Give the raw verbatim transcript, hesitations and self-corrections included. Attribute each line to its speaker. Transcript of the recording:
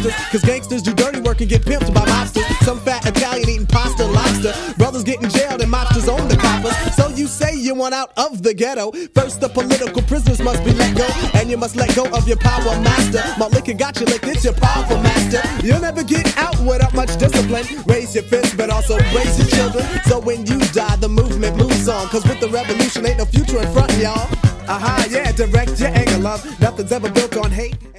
Speaker 1: mobsters. Cause gangsters do dirty work and get pimped by mobsters. Some fat Italian eating pasta and lobster. Brothers getting jailed and mobsters own the coppers. So you say you want out of the ghetto. First the political prisoners must be let go. And you must let go of your power master. My liquor got you licked, it's your powerful master. You'll never get out without much discipline. Raise your fist but also raise your children. So when you die the movement moves on. Cause with the revolution ain't no future in front, y'all. Aha, yeah, direct your anger, love. Nothing's ever built on hate.